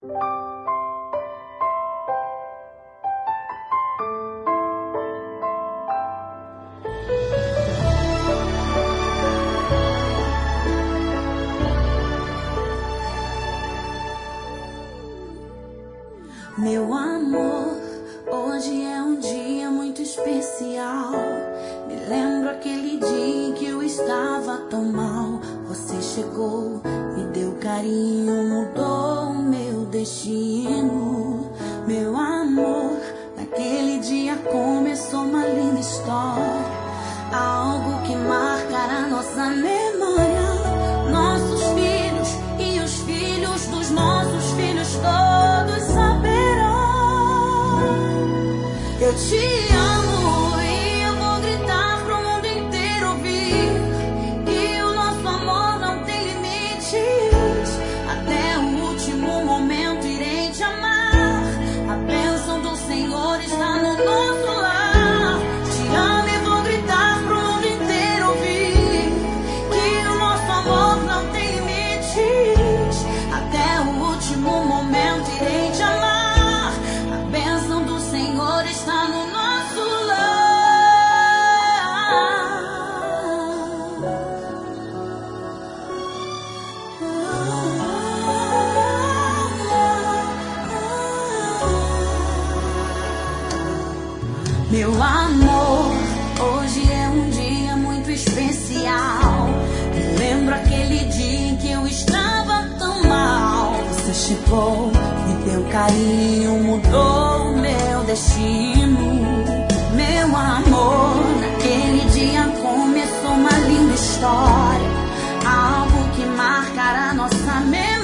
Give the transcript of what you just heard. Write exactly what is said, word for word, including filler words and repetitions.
Meu amor, hoje é um dia muito especial. Me lembro aquele dia em que eu estava tão mal. Você chegou, me deu carinho, mudou o meu destino. Meu amor, naquele dia começou uma linda história, algo que marcará nossa memória. Nossos filhos e os filhos dos nossos filhos todos saberão. Eu te amo e eu vou gritar pro mundo inteiro ouvir que o nosso amor não tem limites. Até o último momento irei te amar. A bênção do Senhor está no nosso lar. Te amo e vou gritar pro mundo inteiro ouvir que o nosso amor não tem limites. Até o último momento irei te amar. A bênção do Senhor está no nosso lar. Meu amor, hoje é um dia muito especial. Me lembro aquele dia em que eu estava tão mal. Você chegou, me deu carinho, mudou o meu destino. Meu amor, naquele dia começou uma linda história, algo que marcará nossa memória.